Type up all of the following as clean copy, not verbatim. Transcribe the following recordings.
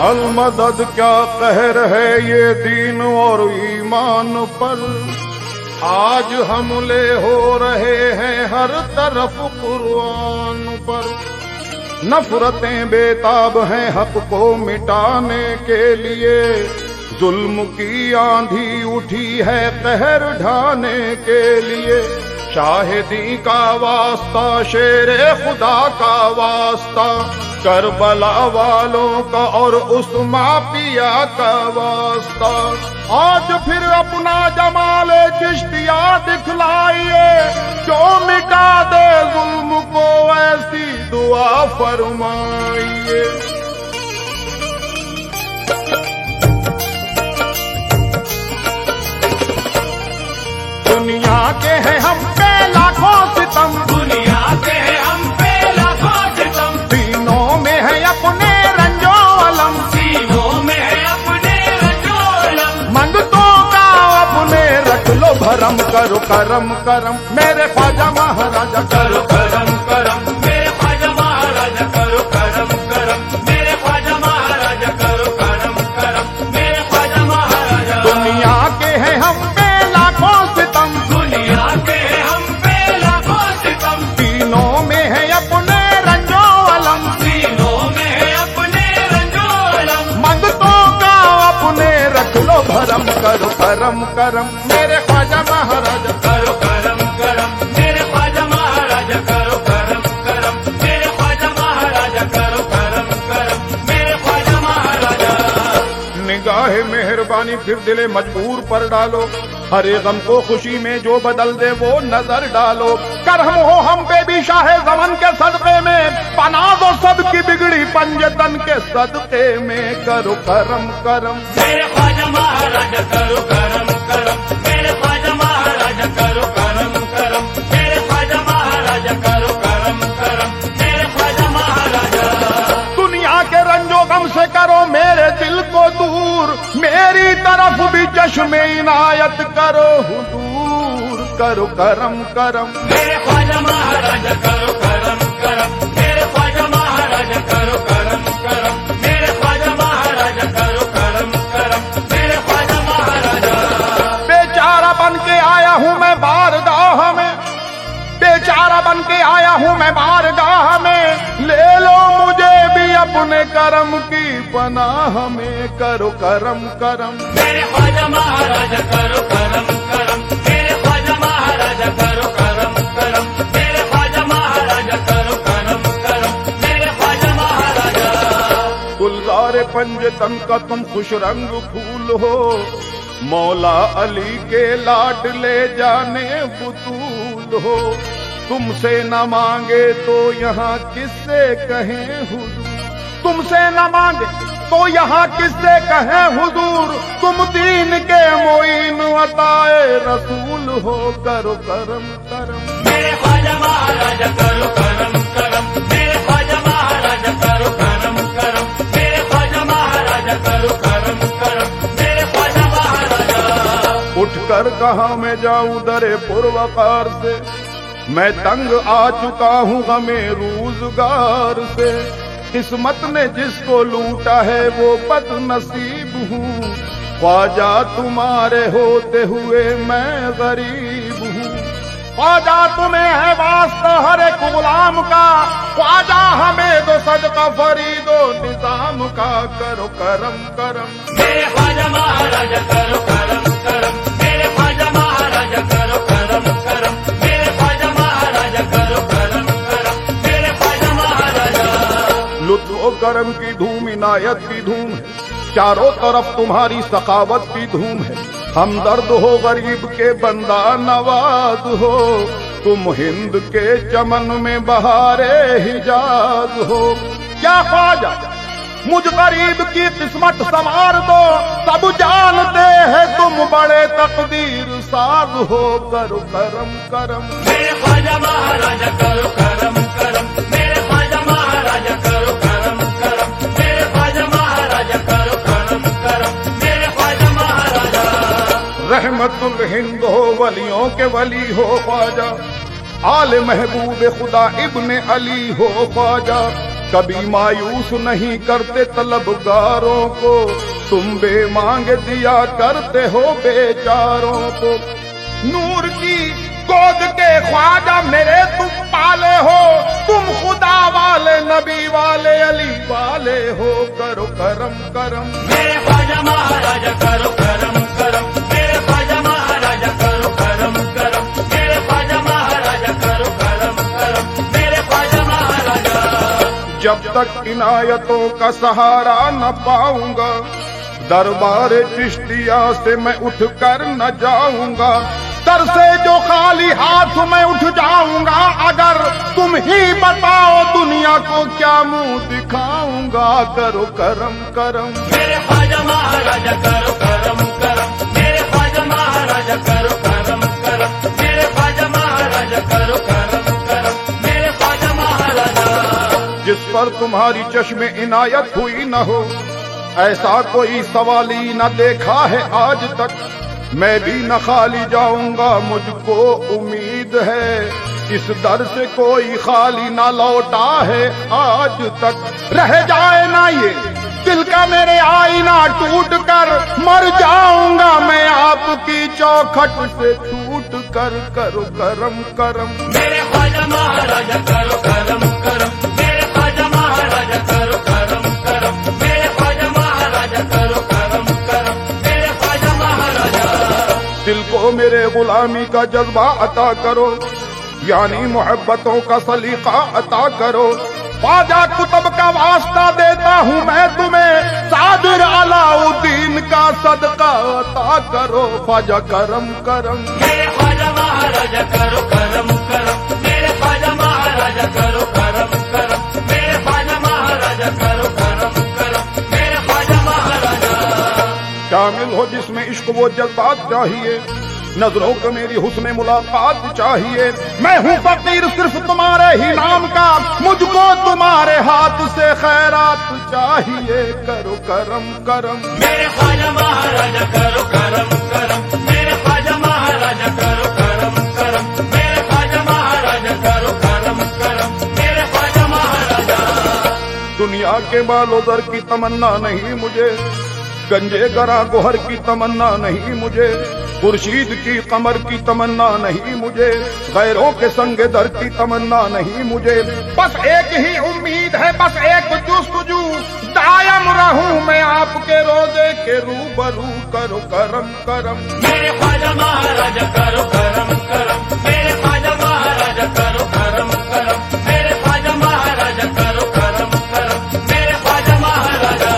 المدد کیا قہر ہے یہ دین اور ایمان پر، آج حملے ہو رہے ہیں ہر طرف قرآن پر، نفرتیں بے تاب ہیں حق کو مٹانے کے لیے، ظلم کی آندھی اٹھی ہے قہر ڈھانے کے لیے، شاہدی کا واسطہ شیر خدا کا واسطہ، کربلا والوں کا اور عثمان پیا کا واسطہ، آج پھر اپنا جمال چشتیہ دکھلائیے، جو مٹا دے ظلم کو ایسی دعا فرمائیے۔ دنیا کے ہیں ہم پہ لاکھوں ستم، دنیا کے ہیں ہم پہ لاکھوں ستم، دینوں میں ہے اپنے رنجو علم، سینوں میں ہے اپنے رنجو علم، منگتوں کا اپنے رکھ لو بھرم، کرو کرم کرم میرے خواجہ مہاراجا کرو کرم کرم میرے خواجہ مہاراجا، کرو کرم کرم میرے خواجہ مہاراجا، کرو کرم کرم میرے خواجہ مہاراجا۔ دنیا کے ہیں ہم پہ لاکھوں ستم، دنیا کے ہیں ہم پہ لاکھوں ستم، دینوں میں ہے اپنے رنجو علم، سینوں میں ہے اپنے رنجو علم، منگتوں کا اپنے رکھ لو بھرم، کرو کرم کرم میرے خواجہ مہاراجا۔ کرو کرم کرم میرے خواجہ مہاراجا، کرو کرم کرم میرے خواجہ مہاراجا، کرو کرم کرم میرے خواجہ مہاراجا۔ نگاہ مہربانی پھر دل مجبور پر ڈالو، ہر غم کو خوشی میں جو بدل دے وہ نظر ڈالو، کرم ہو ہم پہ بھی شاہ زمن کے صدقے میں، پناہ دو سب کی بگڑی پنجتن کے صدقے میں، کرو کرم کرم میرے خواجہ مہاراجا، کرو کرم کرم میرے خواجہ مہاراجا، کرو کرم کرم میرے خواجہ مہاراجا، کرو کرم کرم میرے خواجہ مہاراجا۔ دنیا کے رنج و غم سے کرو میرے دل کو دور، میری طرف بھی چشم عنایت کرو حضور، کرو کرم کرم میرے خواجہ مہاراجا، کرو کرم کرم میرے خواجہ مہاراجا، کرو کرم کرم میرے خواجہ مہاراجا، کرو کرم کرم میرے خواجہ مہاراجا۔ بیچارہ بن کے آیا ہوں میں بارگاہ میں، بیچارہ بن کے آیا ہوں میں بارگاہ میں، لے لو مجھے بھی اپنے کرم کی پناہ میں، کرو کرم کرم میرے خواجہ مہاراجا، کرو کرم کرم میرے خواجہ مہاراجا، کرو کرم کرم میرے خواجہ مہاراجا، کرو کرم کرم میرے خواجہ مہاراجا۔ گلزار پنجتن کا تم خوش رنگ پھول ہو، مولا علی کے لاڈ لے جانے بطول ہو، تم سے نہ مانگے تو یہاں کس سے کہیں حضور، تم سے نہ مانگے تو یہاں کس سے کہیں حضور، تم دین کے معین عطائے رسول ہو، کرو کرم کرم میرے خواجہ مہاراجا، کرو کرم کرم میرے خواجہ مہاراجا، کرو کرم کرم میرے خواجہ مہاراجا، کرو کرم کرم میرے خواجہ مہاراجا۔ اٹھ کر کہاں میں جاؤں در پروقار سے، میں تنگ آ چکا ہوں غمِ روزگار سے، قسمت نے جس کو لوٹا ہے وہ بد نصیب ہوں، خواجہ تمہارے ہوتے ہوئے میں غریب ہوں، خواجہ تمہیں ہے واسطہ ہر ایک غلام کا، خواجہ ہمیں دو صدقہ فرید و نظام کا، کرو کرم کرم میرے خواجہ مہاراجا، کرو کرم کرم میرے خواجہ مہاراجا، کرو کرم کرم میرے خواجہ مہاراجا، کرو کرم کرم میرے خواجہ مہاراجا۔ لطف و کرم کی دھوم عنایت کی دھوم ہے، چاروں طرف تمہاری سخاوت کی دھوم ہے، ہمدرد ہو غریب کے بندہ نواز ہو، تم ہند کے چمن میں بہارے حجاز ہو، کیا خواجہ مجھ غریب کی قسمت سنوار دو، سب جانتے ہیں تم بڑے تقدیر ساز ہو، کرو کرم کرم میرے خواجہ مہاراجا، کرو کرم کرم میرے خواجہ مہاراجا، کرو کرم کرم میرے خواجہ مہاراجا، کرو کرم کرم میرے خواجہ مہاراجا۔ رحمت الہند ہو ولیوں کے ولی ہو خواجہ، آل محبوب خدا ابن علی ہو خواجہ، کبھی مایوس نہیں کرتے طلبگاروں کو، تم بے مانگ دیا کرتے ہو بیچاروں کو۔ نور کی گود کے خواجہ میرے تم پالے ہو، تم خدا والے نبی والے علی والے ہو، کرو کرم کرم میرے خواجہ مہاراجا کرو کرم کرم، میرے خواجہ مہاراجا کرو کرم کرم، میرے خواجہ مہاراجا کرو کرم کرم، میرے خواجہ مہاراجا۔ جب تک عنایتوں کا سہارا نہ پاؤں گا، دربار چشتیہ سے میں اٹھ کر نہ جاؤں گا، در سے جو خالی ہاتھ میں اٹھ جاؤں گا، اگر تم ہی بتاؤ دنیا کو کیا منہ دکھاؤں گا، کرو کرم کرم میرے خواجہ مہاراجا کرو کرم کرم، میرے خواجہ مہاراجا کرو کرم کرم، میرے خواجہ مہاراجا کرو کرم کرم، میرے خواجہ مہاراجا۔ جس پر تمہاری چشم عنایت ہوئی نہ ہو، ایسا کوئی سوالی نہ دیکھا ہے آج تک، میں بھی نہ خالی جاؤں گا، مجھ کو امید ہے اس در سے کوئی خالی نہ لوٹا ہے آج تک۔ رہ جائے نہ یہ دل کا میرے آئینہ ٹوٹ کر، مر جاؤں گا میں آپ کی چوکھٹ سے ٹوٹ کر، کرو کرم کرم میرے خواجہ مہاراجا کرو کرم کرم، میرے خواجہ مہاراجا کرو کرم کرم، میرے خواجہ مہاراجا کرو کرم کرم، میرے خواجہ مہاراجا۔ دل کو میرے غلامی کا جذبہ عطا کرو، یعنی محبتوں کا سلیقہ عطا کرو، خواجہ کتب کا واسطہ دیتا ہوں میں تمہیں، صادر علاؤ الدین کا صدقہ عطا کرو، خواجہ کرم کرم میرے خواجہ مہاراجا کرو کرم کرم، میرے خواجہ مہاراجا کرو کرم کرم، میرے خواجہ مہاراجا کرو کرم کرم، میرے خواجہ مہاراجا۔ شامل ہو جس میں عشق و جذبات چاہیے، نظروں کو میری حسن ملاقات چاہیے، میں ہوں فقیر صرف تمہارے ہی نام کا، مجھ کو تمہارے ہاتھ سے خیرات چاہیے، کرو کرم کرم میرے خواجہ مہاراجا کرو کرم کرم، میرے خواجہ مہاراجا کرو کرم کرم، میرے خواجہ مہاراجا کرو کرم کرم، میرے خواجہ مہاراجا۔ دنیا کے مال و زر کی تمنا نہیں مجھے، گنجے گراں گوہر کی تمنا نہیں مجھے، خورشید کی قمر کی تمنا نہیں مجھے، غیروں کے سنگ در کی تمنا نہیں مجھے، بس ایک ہی امید ہے، بس ایک جستجو، دائم رہوں میں آپ کے روزے کے روبرو، کرو کرم کرم میرے خواجہ مہاراجا کرو کرم کرم، میرے خواجہ مہاراجا کرو کرم کرم، میرے خواجہ مہاراجا کرو کرم کرم، میرے خواجہ مہاراجا۔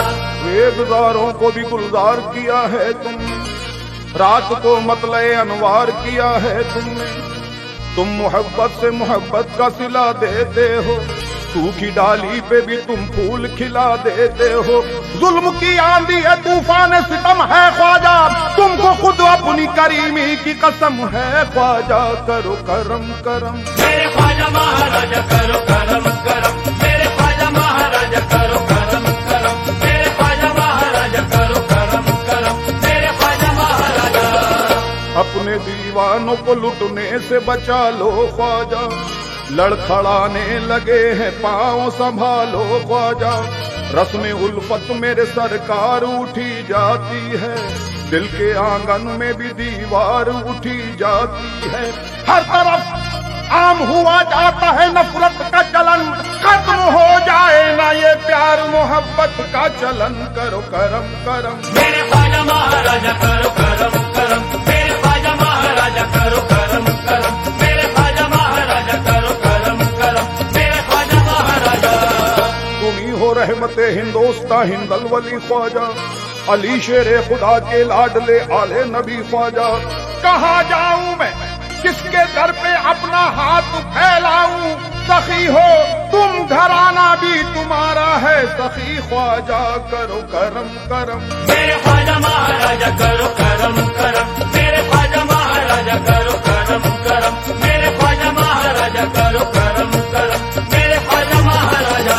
گزاروں کو بھی گلزار کیا ہے تم نے، رات کو مطلع انوار کیا ہے تم نے، تم محبت سے محبت کا صلہ دیتے ہو، سوکھی ڈالی پہ بھی تم پھول کھلا دیتے ہو، ظلم کی آندھی ہے طوفان ستم ہے خواجہ، تم کو خود اپنی کریمی کی قسم ہے خواجہ، کرو کرم کرم میرے خواجہ مہاراجا کرو کرم کرم، میرے خواجہ مہاراجا کرو کرم کرم، میرے خواجہ مہاراجا کرو کرم کرم، میرے خواجہ مہاراجا۔ اپنے دیوانوں کو لٹنے سے بچا لو خواجہ، لڑکھڑانے لگے ہیں پاؤں سنبھالو خواجہ، رسم الفت میرے سرکار اٹھی جاتی ہے، دل کے آنگن میں بھی دیوار اٹھی جاتی ہے، ہر طرف عام ہوا جاتا ہے نفرت کا چلن، ختم ہو جائے نہ یہ پیار محبت کا چلن، کرو کرم کرم میرے خواجہ مہاراجا کرو کرم کرم، میرے خواجہ مہاراجا کرو کرم کرم، میرے خواجہ مہاراجا کرو کرم کرم، میرے خواجہ مہاراجا۔ تم ہی ہو رحمت ہندوستان ہندل ولی خواجہ، علی شیر خدا کے لاڈلے آلے نبی خواجہ، کہاں جاؤں میں کس کے در پہ اپنا ہاتھ پھیلاؤں، سخی ہو تم گھرانہ بھی تمہارا ہے سخی خواجہ، کرو کرم کرم میرے خواجہ مہاراجا کرو کرم کرم، میرے خواجہ مہاراجا کرو کرم کرم، میرے خواجہ مہاراجا کرو کرم کرم، میرے خواجہ مہاراجا۔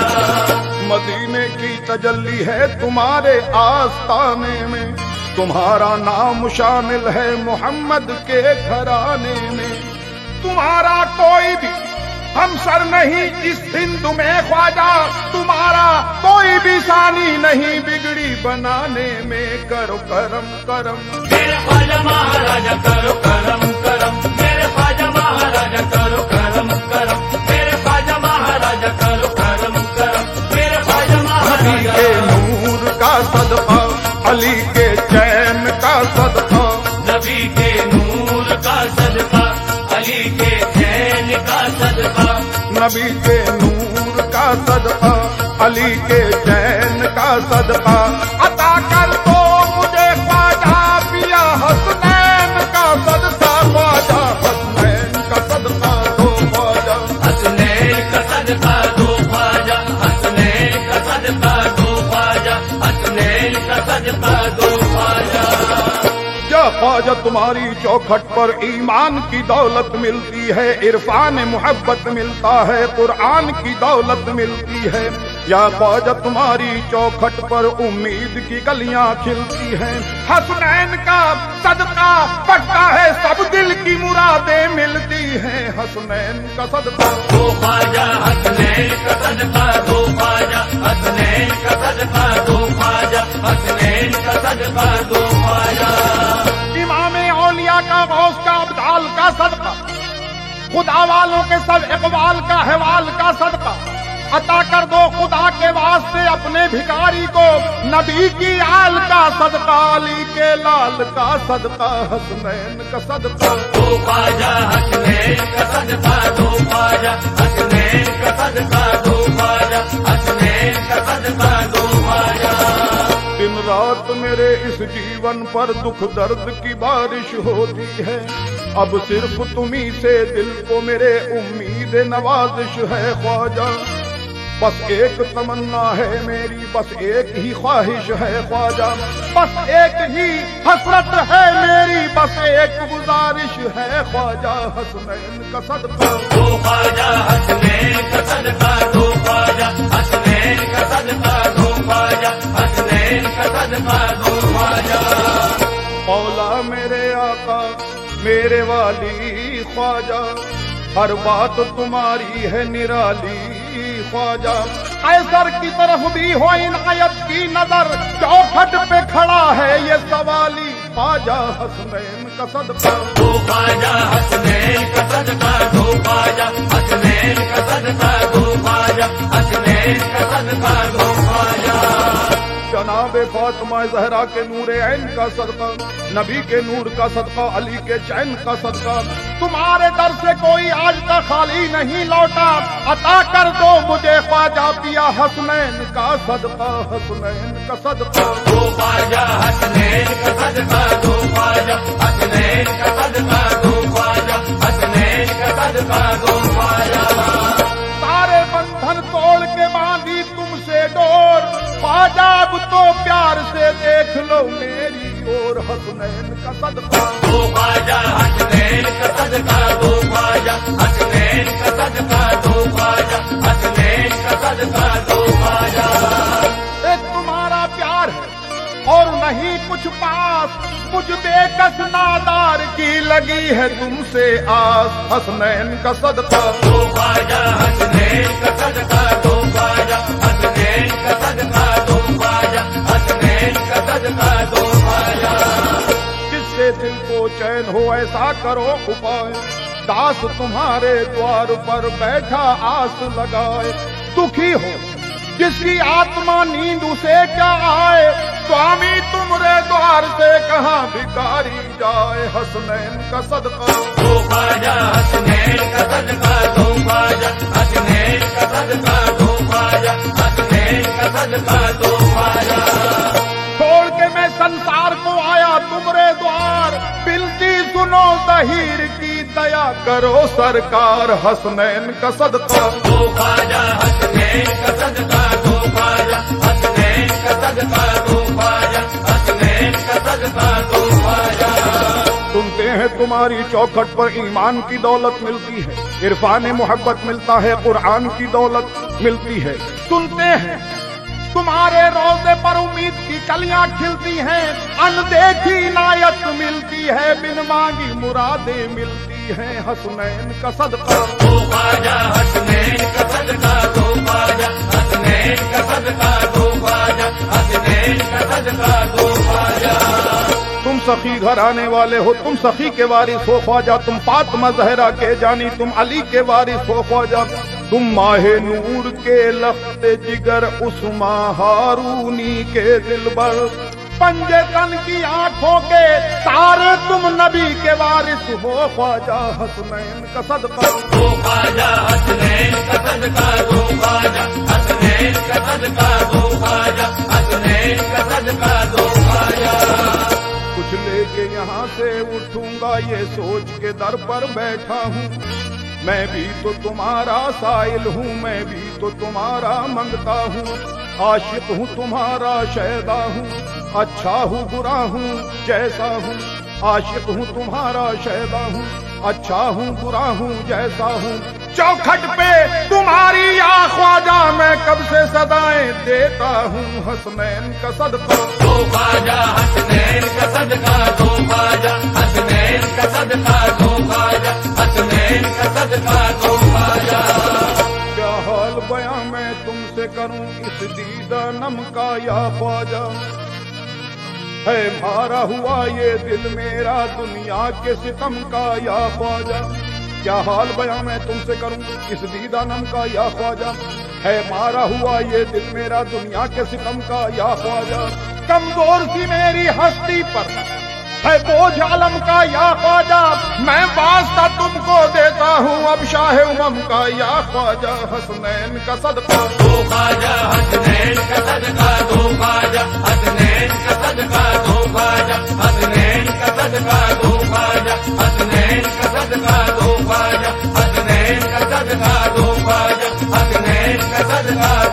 مدینے کی تجلی ہے تمہارے آستانے میں، تمہارا نام شامل ہے محمد کے گھرانے میں، تمہارا کوئی بھی हम सर नहीं इस हिंद में ख्वाजा, तुम्हारा कोई भी सानी नहीं बिगड़ी बनाने में, करो करम करम। मेरे ख्वाजा महाराजा करो करम करम, मेरे ख्वाजा महाराजा करो करम करम, मेरे ख्वाजा महाराजा करो करम करम, मेरे ख्वाजा नबी महाराजा। के नूर का सदका, अली के चैन का सदका, नबी के नूर का सदका, अली के चैन का सदका, नबी के नूर का सदका, अली के चैन का सदका, अता कर दो मुझे ख्वाजा पिया हसनैन का सदका, ख्वाजा हसनैन का सदका दो ख्वाजा। हसनैन का सदका दो ख्वाजा, हसनैन का सदका दो ख्वाजा, हसनैन का सदका दो ख्वाजा। या ख्वाजा तुम्हारी चौखट पर ईमान की दौलत मिलती है, इरफान मोहब्बत मिलता है, कुरान की दौलत मिलती है। या ख्वाजा तुम्हारी चौखट पर उम्मीद की गलियां खिलती हैं, हसनैन का सदका पड़ता है सब दिल की मुरादें मिलती हैं, हसनैन का सदका दो ख्वाजा, हसनैन का सदका दो ख्वाजा, हसनैन का सदका दो ख्वाजा, हसनैन का सदका दो ख्वाजा। इमाम औलिया का गौस का अब्दाल का सदका, खुदा वालों के सब इकबाल का हवाल का सदका, अता कर दो खुदा के वास्ते अपने भिखारी को, नबी की आल का सदका, अली के लाल का सदका, हसनैन का सदका दो ख्वाजा, हसनैन का सदका दो ख्वाजा, हसनैन का सदका दो ख्वाजा, हसनैन का सदका दो ख्वाजा। दिन रात मेरे इस जीवन पर दुख दर्द की बारिश होती है, अब सिर्फ तुम्ही से दिल को मेरे उम्मीद नवाजिश है ख्वाजा। बस एक तमन्ना है मेरी, बस एक ही ख्वाहिश है ख्वाजा, बस एक ही हसरत है मेरी, बस एक गुजारिश है ख्वाजा, हसनैन का सदका दो ख्वाजा, हसनैन का सदका दो ख्वाजा, हसनैन का सदका दो ख्वाजा, हसनैन का सदका दो ख्वाजा। मौला मेरे आका मेरे वाली ख्वाजा, हर बात तुम्हारी है निराली ख्वाजा। कैसर की तरफ भी हो इनायत की नजर, चौखट पे खड़ा है ये सवाली ख्वाजा, हसनैन का सदका दो ख्वाजा, हसनैन का सदका दो ख्वाजा, हसनैन का सदका दो ख्वाजा, हसनैन का सदका दो ख्वाजा। जनाबे फातिमा ज़हरा के नूर ऐन का सदका, नबी के नूर का सदका, अली के चैन का सदका, तुम्हारे दर से कोई आज तक खाली नहीं लौटा, अता कर दो मुझे ख्वाजा पिया हसनैन का सदका, हसनैन का सदका दो ख्वाजा, हसनैन का सदका दो ख्वाजा, हसनैन का सदका दो ख्वाजा, हसनैन का सदका दो ख्वाजा। सारे बंधन तोड़ के बांधी तुमसे डोर, ख्वाजा अब तो प्यार से देख लो मेरी ओर, हसनैन का सदका दो ख्वाजा, हसनैन का सदका दो ख्वाजा, हसनैन का सदका दो ख्वाजा, हसनैन का सदका दो ख्वाजा। एक तुम्हारा प्यार है और नहीं कुछ पास, मुझ बेकस नादार की लगी है तुमसे आस, हसनैन का सदका दो ख्वाजा, हसनैन का सदका दो ख्वाजा, हसनैन का सदका दो ख्वाजा, हसनैन का सदका दो ख्वाजा। जिससे दिल को चैन हो ऐसा करो उपाय, दास तुम्हारे द्वार पर बैठा आस लगाए, दुखी हो जिसकी आत्मा नींद उसे क्या आए, स्वामी तुमरे द्वार से कहाँ भिखारी जाए, हसनैन का सदका दो ख्वाजा, हसनैन का सदका दो ख्वाजा, हसनैन का सदका दो ख्वाजा, हसनैन का सदका दो ख्वाजा। छोड़ के मैं संसार को आया तुमरे द्वार, बिनती सुनो ज़हीर की दया करो सरकार, हसनैन का सदका दो ख्वाजा, हसनैन का सदका दो ख्वाजा, हसनैन का सदका दो ख्वाजा, हसनैन का सदका दो ख्वाजा। सुनते हैं तुम्हारी चौखट पर ईमान की दौलत मिलती है, इरफान मोहब्बत मिलता है, कुरान की दौलत मिलती है। सुनते हैं तुम्हारे रोजे पर उम्मीद की कलियां खिलती हैं, अनदेखी इनायत मिलती है, बिन मांगी मुरादें मिलती हैं, हसनैन का सदका दो ख्वाजा हसनैन का सदका दो ख्वाजा हसनैन का सदका दो ख्वाजा हसनैन का सदका दो ख्वाजा। तुम सखी घर आने वाले हो, तुम सखी के वारिस हो ख्वाजा, तुम फातिमा जहरा के जानी, तुम अली के वारिस हो ख्वाजा, तुम माहे नूर के लख्त जिगर उस्मा हारूनी के दिलबर, पंजे तन की आंखों के तारे तुम नबी के वारिस हो ख्वाजा, हसनैन का सदका दो ख्वाजा हसनैन का सदका दो ख्वाजा हसनैन का सदका दो ख्वाजा हसनैन का सदका दो ख्वाजा। कुछ लेके यहाँ से उठूंगा ये सोच के दर पर बैठा हूँ, मैं भी तो तुम्हारा साइल हूँ, मैं भी तो तुम्हारा मंगता हूँ, आशिक हूँ तुम्हारा शैदा हूँ, अच्छा हूँ बुरा हूँ जैसा हूँ, आशिक हूँ तुम्हारा शैदा हूँ, अच्छा हूँ बुरा हूँ जैसा हूँ, चौखट पे तुम्हारी या ख्वाजा मैं कब से सदाएं देता हूँ, हसनैन का सदका दो ख्वाजा हसनैन का सदका दो ख्वाजा हसनैन का सदका दो ख्वाजा हसनैन का सदका दो ख्वाजा। क्या हाल बयां मैं तुमसे करूं इस दीदा नम का या ख्वाजा, है मारा हुआ ये दिल मेरा दुनिया के सितम का या ख्वाजा, क्या हाल बयां मैं तुमसे करूं इस दीदा नम का या ख्वाजा, है मारा हुआ ये दिल मेरा दुनिया के सितम का या ख्वाजा, कमजोर सी मेरी हस्ती पर है बोझ आलम का या ख्वाजा, मैं वास्ता तुमको देता हूँ अब शाह उमम का या ख्वाजा, हसनैन का सदका दो ख्वाजा हसनैन का सदका दो ख्वाजा हसनैन का सदका दो ख्वाजा हसनैन का सदका दो ख्वाजा हसनैन का सदका दो ख्वाजा हसनैन का सदका दो ख्वाजा हसनैन का सदका